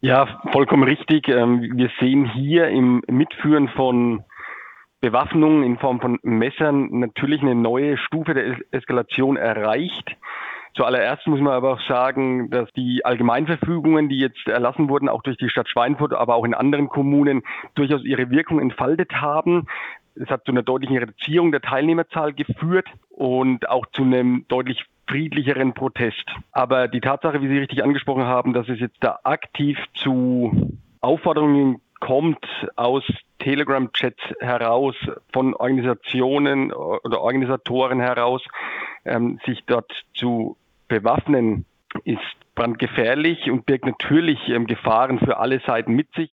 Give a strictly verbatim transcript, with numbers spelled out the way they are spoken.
Ja, vollkommen richtig. Ähm, Wir sehen hier im Mitführen von Bewaffnung in Form von Messern natürlich eine neue Stufe der Es- Eskalation erreicht. Zuallererst muss man aber auch sagen, dass die Allgemeinverfügungen, die jetzt erlassen wurden, auch durch die Stadt Schweinfurt, aber auch in anderen Kommunen, durchaus ihre Wirkung entfaltet haben. Es hat zu einer deutlichen Reduzierung der Teilnehmerzahl geführt und auch zu einem deutlich friedlicheren Protest. Aber die Tatsache, wie Sie richtig angesprochen haben, dass es jetzt da aktiv zu Aufforderungen kommt aus Telegram-Chats heraus, von Organisationen oder Organisatoren heraus, ähm, sich dort zu bewaffnen, ist brandgefährlich und birgt natürlich ähm, Gefahren für alle Seiten mit sich.